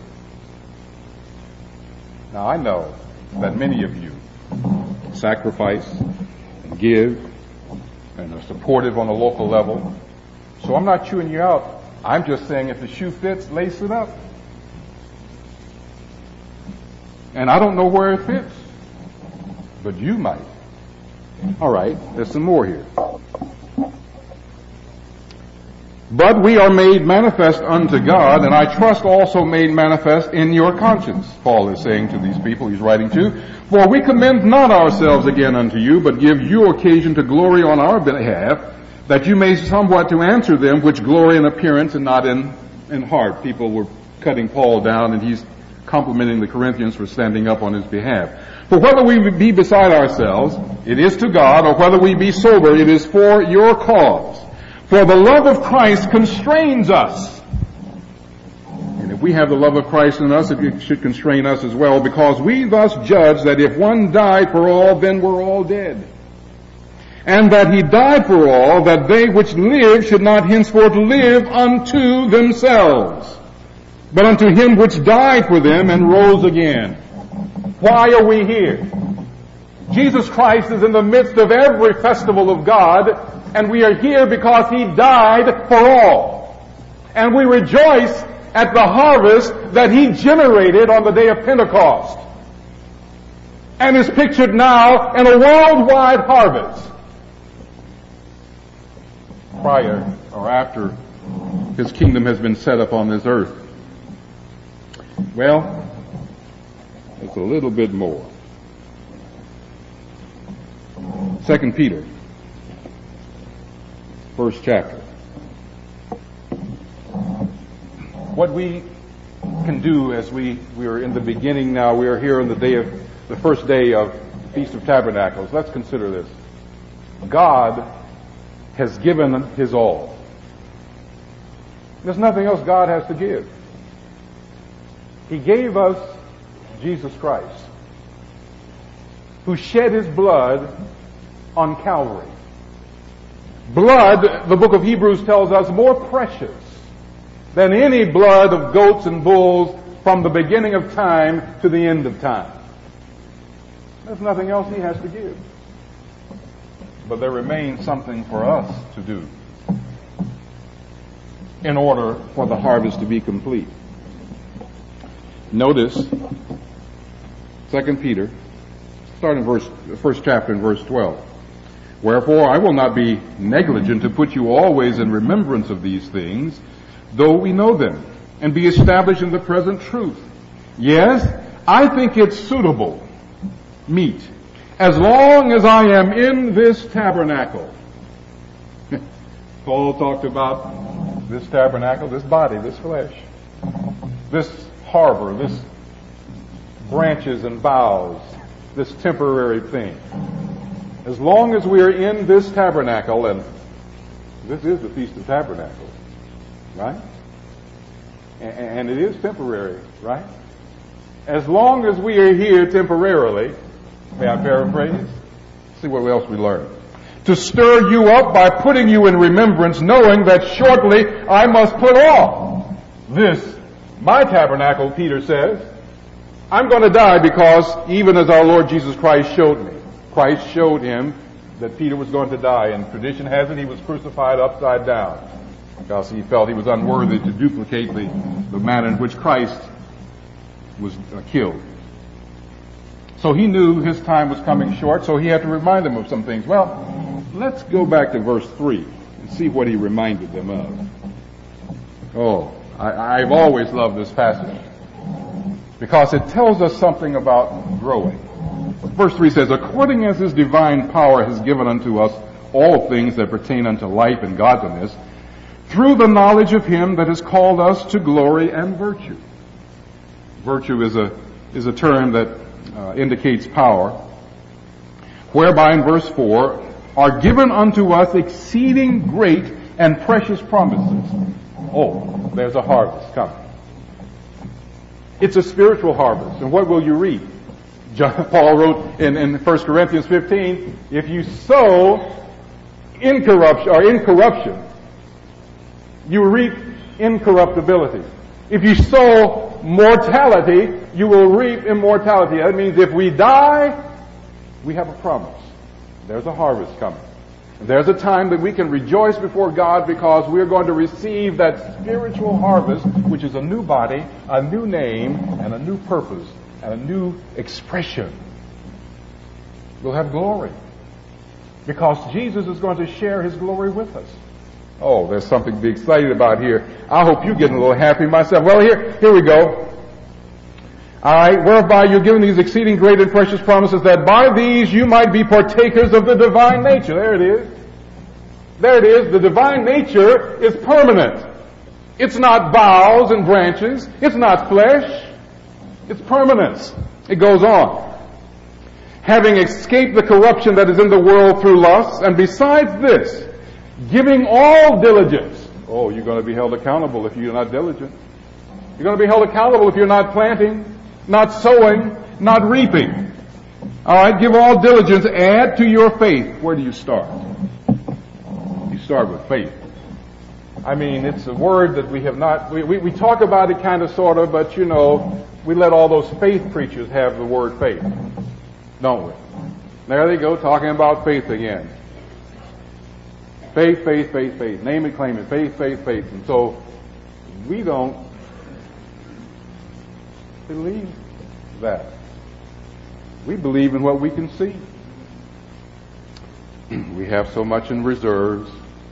Now I know that many of you sacrifice and give and are supportive on a local level. So I'm not chewing you out. I'm just saying if the shoe fits, lace it up. And I don't know where it fits, but you might. All right, there's some more here. But we are made manifest unto God, and I trust also made manifest in your conscience, Paul is saying to these people he's writing to. For we commend not ourselves again unto you, but give you occasion to glory on our behalf, that you may somewhat to answer them which glory in appearance and not in heart. People were cutting Paul down, and he's complimenting the Corinthians for standing up on his behalf. For whether we be beside ourselves, it is to God, or whether we be sober, it is for your cause. For the love of Christ constrains us. And if we have the love of Christ in us, it should constrain us as well, because we thus judge that if one died for all, then we're all dead. And that He died for all, that they which live should not henceforth live unto themselves, but unto Him which died for them and rose again. Why are we here? Jesus Christ is in the midst of every festival of God, and we are here because He died for all. And we rejoice at the harvest that He generated on the day of Pentecost, and is pictured now in a worldwide harvest. Prior or after His kingdom has been set up on this earth. Well, it's a little bit more. 2 Peter, first chapter. What we can do as we are in the beginning now, we are here on the first day of Feast of Tabernacles. Let's consider this. God has given His all. There's nothing else God has to give. He gave us Jesus Christ, who shed His blood on Calvary. Blood, the book of Hebrews tells us, more precious than any blood of goats and bulls from the beginning of time to the end of time. There's nothing else He has to give. But there remains something for us to do in order for the harvest to be complete. Notice 2 Peter, starting first chapter in verse 12. Wherefore I will not be negligent to put you always in remembrance of these things, though we know them, and be established in the present truth. Yes, I think it's suitable, meet, as long as I am in this tabernacle. Paul talked about this tabernacle, this body, this flesh, this harbor, this branches and boughs, this temporary thing. As long as we are in this tabernacle, and this is the Feast of Tabernacles, right? And it is temporary, right? As long as we are here temporarily, may I paraphrase? See what else we learn. To stir you up by putting you in remembrance, knowing that shortly I must put off this, my tabernacle, Peter says. I'm going to die because even as our Lord Jesus Christ showed me, Christ showed him that Peter was going to die, and tradition has it he was crucified upside down because he felt he was unworthy to duplicate the manner in which Christ was killed. So he knew his time was coming short, so he had to remind them of some things. Well, let's go back to verse 3 and see what he reminded them of. Oh, I've always loved this passage. because it tells us something about growing. Verse 3 says, according as his divine power has given unto us all things that pertain unto life and godliness, through the knowledge of him that has called us to glory and virtue. Virtue is a term that indicates power, whereby in verse 4 are given unto us exceeding great and precious promises. Oh, there's a harvest coming. It's a spiritual harvest. And what will you reap? Paul wrote in 1 Corinthians 15, if you sow incorruption, you reap incorruptibility. If you sow mortality, you will reap immortality. That means if we die, we have a promise. There's a harvest coming. There's a time that we can rejoice before God because we're going to receive that spiritual harvest, which is a new body, a new name, and a new purpose, and a new expression. We'll have glory because Jesus is going to share his glory with us. Oh, there's something to be excited about here. I hope you're getting a little happy myself. Well, here we go. All right, whereby you're given these exceeding great and precious promises, that by these you might be partakers of the divine nature. There it is. There it is. The divine nature is permanent. It's not boughs and branches. It's not flesh. It's permanence. It goes on. Having escaped the corruption that is in the world through lust, and besides this, giving all diligence. Oh, you're going to be held accountable if you're not diligent. You're going to be held accountable if you're not planting, not sowing, not reaping. All right, give all diligence, add to your faith. Where do you start? You start with faith. I mean, it's a word that we have not, we talk about it kind of, sort of, but you know, we let all those faith preachers have the word faith, don't we? There they go, talking about faith again. Faith, faith, faith, faith. Name it, claim it. Faith, faith, faith. And so we don't believe that. We believe in what we can see. We have so much in reserves.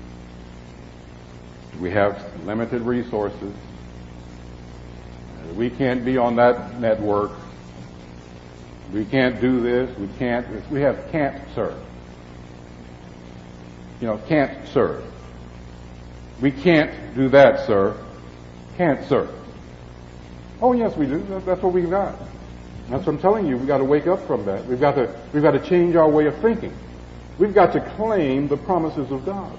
We have limited resources. We can't be on that network. We can't do this. We have can't serve. You know, can't serve. We can't do that, sir. Can't serve. Oh, yes, we do. That's what we've got. That's what I'm telling you. We've got to wake up from that. We've got to change our way of thinking. We've got to claim the promises of God.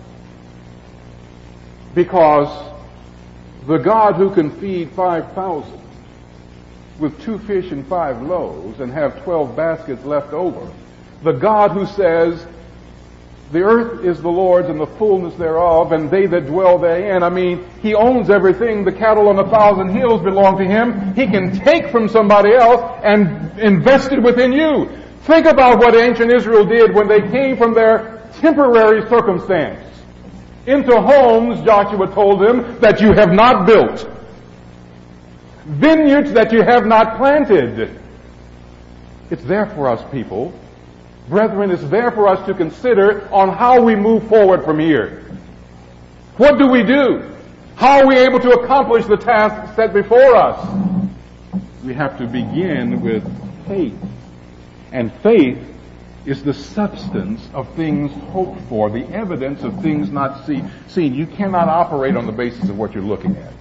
Because the God who can feed 5,000 with 2 fish and 5 loaves and have 12 baskets left over, the God who says, the earth is the Lord's and the fullness thereof, and they that dwell therein. I mean, he owns everything. The cattle on 1,000 hills belong to him. He can take from somebody else and invest it within you. Think about what ancient Israel did when they came from their temporary circumstance into homes, Joshua told them, that you have not built. Vineyards that you have not planted. It's there for us, people. Brethren, it's there for us to consider on how we move forward from here. What do we do? How are we able to accomplish the task set before us? We have to begin with faith. And faith is the substance of things hoped for, the evidence of things not seen. You cannot operate on the basis of what you're looking at.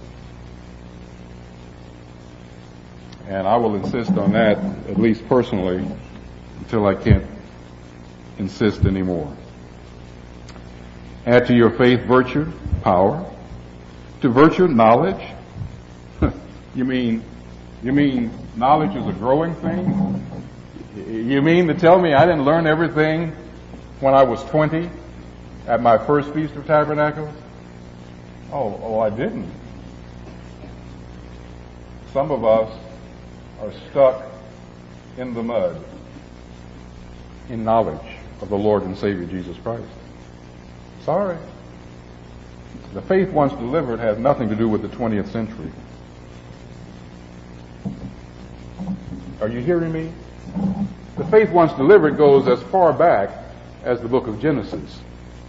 And I will insist on that, at least personally, until I can't insist anymore. Add to your faith virtue, power. To virtue, knowledge. You mean knowledge is a growing thing? You mean to tell me I didn't learn everything when I was 20 at my first Feast of Tabernacles? Oh, I didn't. Some of us are stuck in the mud in knowledge of the Lord and Savior Jesus Christ. Sorry. The faith once delivered has nothing to do with the 20th century. Are you hearing me? The faith once delivered goes as far back as the book of Genesis.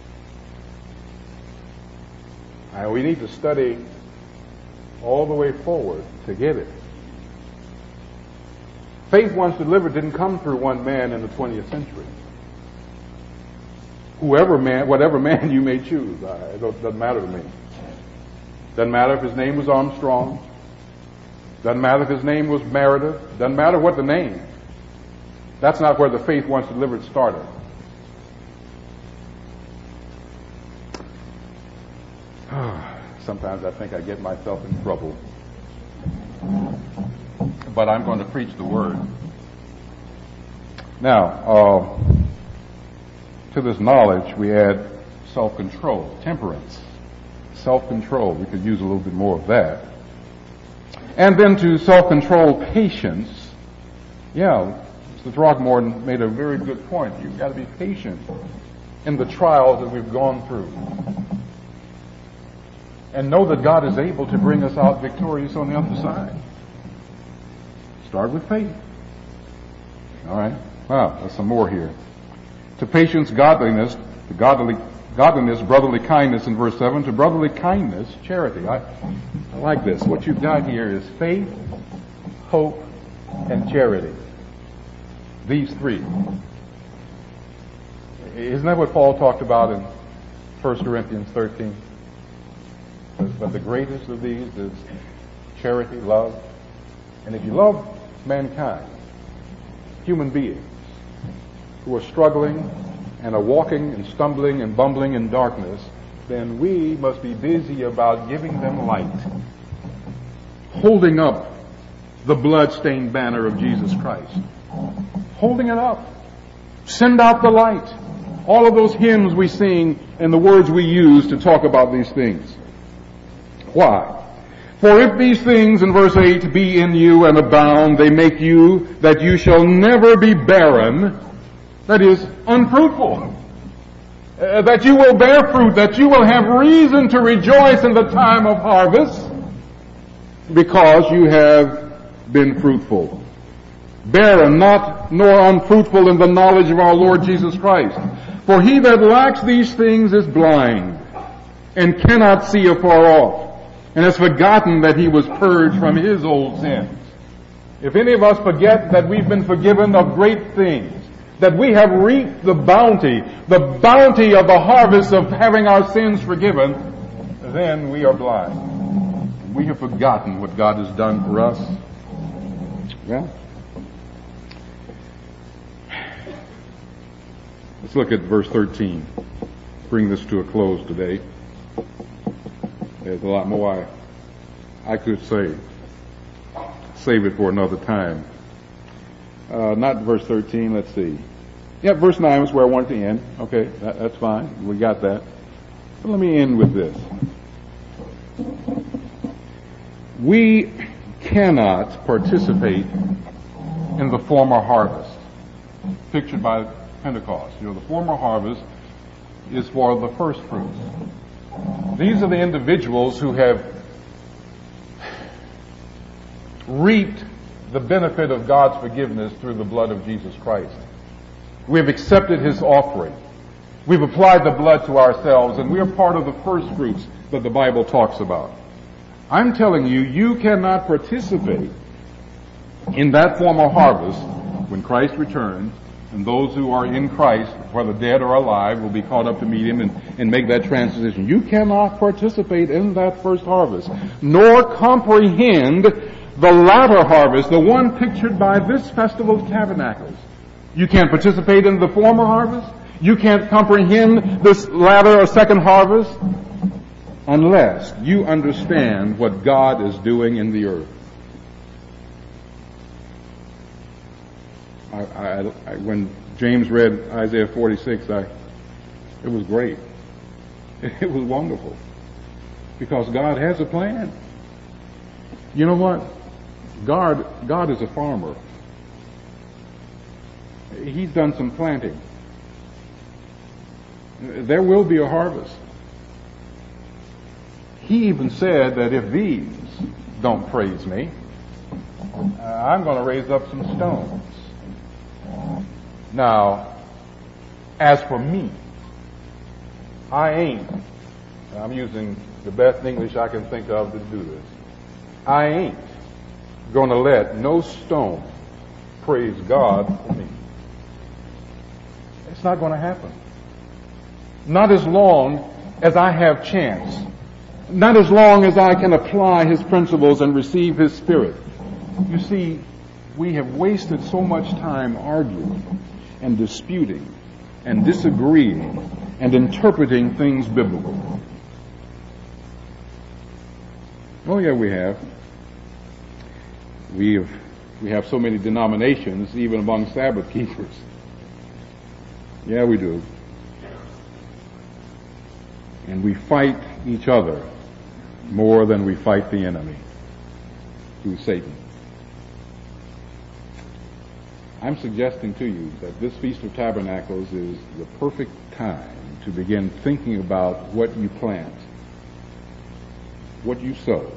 And we need to study all the way forward to get it. Faith once delivered didn't come through one man in the 20th century. Whatever man you may choose, it doesn't matter to me. Doesn't matter if his name was Armstrong. Doesn't matter if his name was Meredith. Doesn't matter what the name. That's not where the faith once delivered started. Sometimes I think I get myself in trouble. But I'm going to preach the word. Now, to this knowledge we add self-control, temperance. Self-control, we could use a little bit more of that. And then to self-control, patience. Yeah, Mr. Throckmorton made a very good point. You've got to be patient in the trials that we've gone through. And know that God is able to bring us out victorious on the other side. Start with faith. All right. Wow, there's some more here. To patience, godliness. To godliness, brotherly kindness in verse 7. To brotherly kindness, charity. I like this. What you've got here is faith, hope, and charity. These three. Isn't that what Paul talked about in 1 Corinthians 13? But the greatest of these is charity, love. And if you love mankind, human beings who are struggling and are walking and stumbling and bumbling in darkness, then we must be busy about giving them light, holding up the blood-stained banner of Jesus Christ, holding it up. Send out the light. All of those hymns we sing and the words we use to talk about these things. Why? For if these things, in verse 8, be in you and abound, they make you that you shall never be barren, that is, unfruitful, that you will bear fruit, that you will have reason to rejoice in the time of harvest, because you have been fruitful. Barren, not nor unfruitful in the knowledge of our Lord Jesus Christ. For he that lacks these things is blind, and cannot see afar off, and has forgotten that he was purged from his old sins. If any of us forget that we've been forgiven of great things, that we have reaped the bounty of the harvest of having our sins forgiven, then we are blind. We have forgotten what God has done for us. Well, let's look at verse 13. Bring this to a close today. There's a lot more I could say. Save it for another time. Not verse 13, let's see. Yeah, verse 9 was where I wanted to end. Okay, that's fine. We got that. But let me end with this. We cannot participate in the former harvest pictured by Pentecost. You know, the former harvest is for the first fruits. These are the individuals who have reaped the benefit of God's forgiveness through the blood of Jesus Christ. We have accepted his offering. We've applied the blood to ourselves, and we are part of the first fruits that the Bible talks about. I'm telling you, you cannot participate in that former harvest when Christ returns, and those who are in Christ, whether dead or alive, will be caught up to meet him and make that transition. You cannot participate in that first harvest, nor comprehend the latter harvest, the one pictured by this Festival of Tabernacles. You can't participate in the former harvest. You can't comprehend this latter or second harvest unless you understand what God is doing in the earth. When James read Isaiah 46, it was great. It was wonderful. Because God has a plan. You know what? God is a farmer. He's done some planting. There will be a harvest. He even said that if these don't praise me, I'm going to raise up some stones. Now, as for me, I'm using the best English I can think of to do this. I ain't going to let no stone praise God for me. It's not going to happen. Not as long as I have chance. Not as long as I can apply His principles and receive His Spirit. You see, we have wasted so much time arguing and disputing and disagreeing and interpreting things biblical. Oh yeah, we have. We have so many denominations, even among Sabbath keepers. Yeah, we do. And we fight each other more than we fight the enemy, who's Satan. I'm suggesting to you that this Feast of Tabernacles is the perfect time to begin thinking about what you plant, what you sow,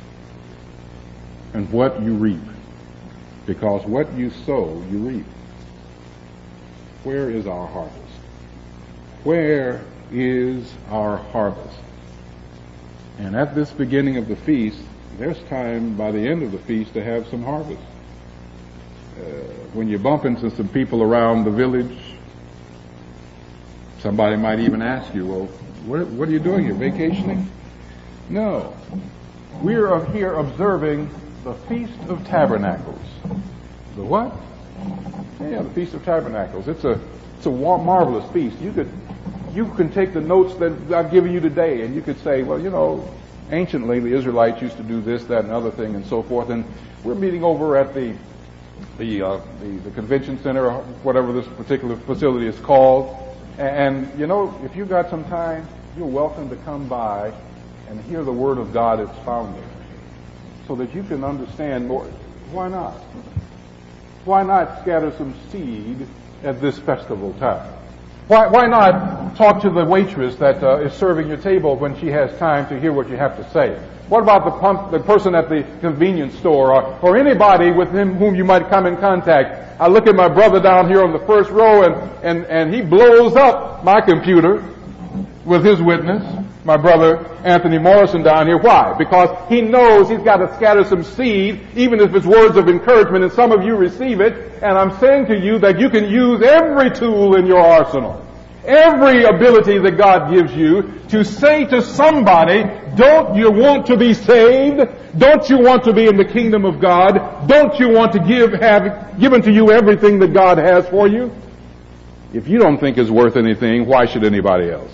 and what you reap. Because what you sow, you reap. Where is our harvest? Where is our harvest? And at this beginning of the feast, there's time by the end of the feast to have some harvest. When you bump into some people around the village, somebody might even ask you, well, what are you doing here, vacationing? No. We are here observing the Feast of Tabernacles. The what? Yeah, the Feast of Tabernacles. It's a marvelous feast. You can take the notes that I've given you today, and you could say, well, you know, anciently the Israelites used to do this, that, and other thing, and so forth. And we're meeting over at the convention center, or whatever this particular facility is called. And you know, if you got some time, you're welcome to come by and hear the Word of God expounded, so that you can understand more. Why not? Why not scatter some seed at this festival time? Why not talk to the waitress that is serving your table when she has time to hear what you have to say? What about the person at the convenience store, or anybody with whom you might come in contact? I look at my brother down here on the first row, and he blows up my computer with his witness. My brother Anthony Morrison down here. Why? Because he knows he's got to scatter some seed, even if it's words of encouragement, and some of you receive it. And I'm saying to you that you can use every tool in your arsenal, every ability that God gives you, to say to somebody, don't you want to be saved? Don't you want to be in the kingdom of God? Don't you want to have given to you everything that God has for you? If you don't think it's worth anything, why should anybody else?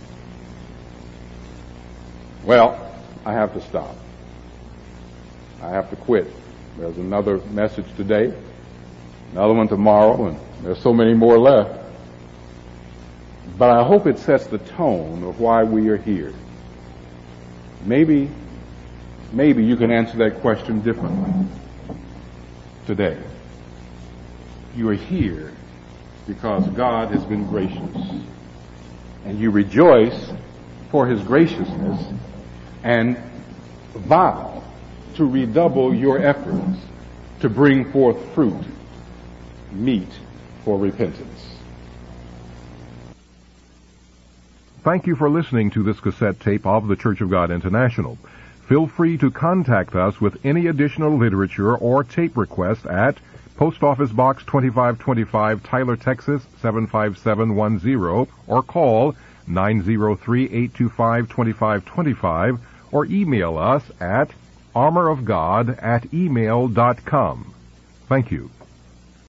Well, I have to stop. I have to quit. There's another message today, another one tomorrow, and there's so many more left. But I hope it sets the tone of why we are here. Maybe you can answer that question differently today. You are here because God has been gracious, and you rejoice for His graciousness and vow to redouble your efforts to bring forth fruit, meet for repentance. Thank you for listening to this cassette tape of the Church of God International. Feel free to contact us with any additional literature or tape request at Post Office Box 2525, Tyler, Texas 75710, or call 903-825-2525, or email us at armorofgod@email.com. Thank you.